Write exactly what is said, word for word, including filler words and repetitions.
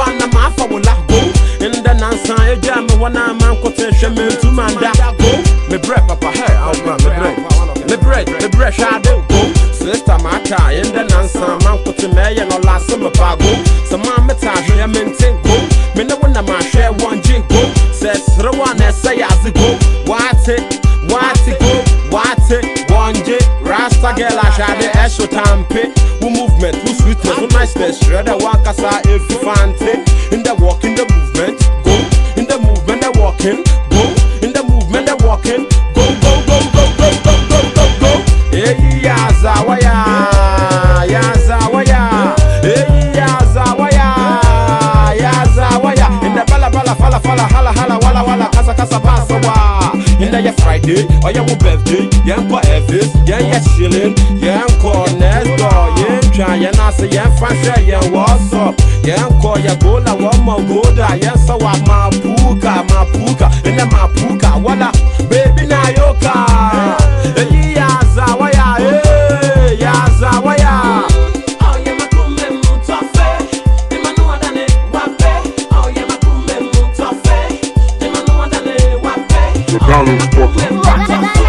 one na ma fa wala go. In the nansa e jam wana man quotation me to man da go. Me bread papa hey, I'll run me bread. Me bread, me bread shadow go. Sister mata in the nansa man quote me ya no last summer bago. So man me ta hwe me ntin go. Me no wanna ma share one jingo. Says Rwana say as go. What it, what it go, what it, one J. Rasta girl I shade esho tampe. Who movement, who sweetness, who niceness. Shredder wakasa if you fancy. In the walk, in the movement, go. In the movement, they walking, go. In the movement, they walking, go, go, go, go, go, go, go, go, go. Hey, yaza waya, yaza waya. Hey, yaza waya, yaza waya. In the bala bala fala fala hala hala wala wala kasa kasa basa wa. In the Friday or your birthday, yanko Elvis, yan ya shilling, yanko next door, yan try yan answer yan fancy yan what's up, yanko ya gola one more goda, yan so wa ma puka ma puka, in the ma puka wala baby na yoka, eh ya zawaya, eh ya zawaya. Oh yeah ma kumbe mutafe, de manu adane wape, oh yeah ma kumbe mutafe, de manu adane wape. The Carlos Porter.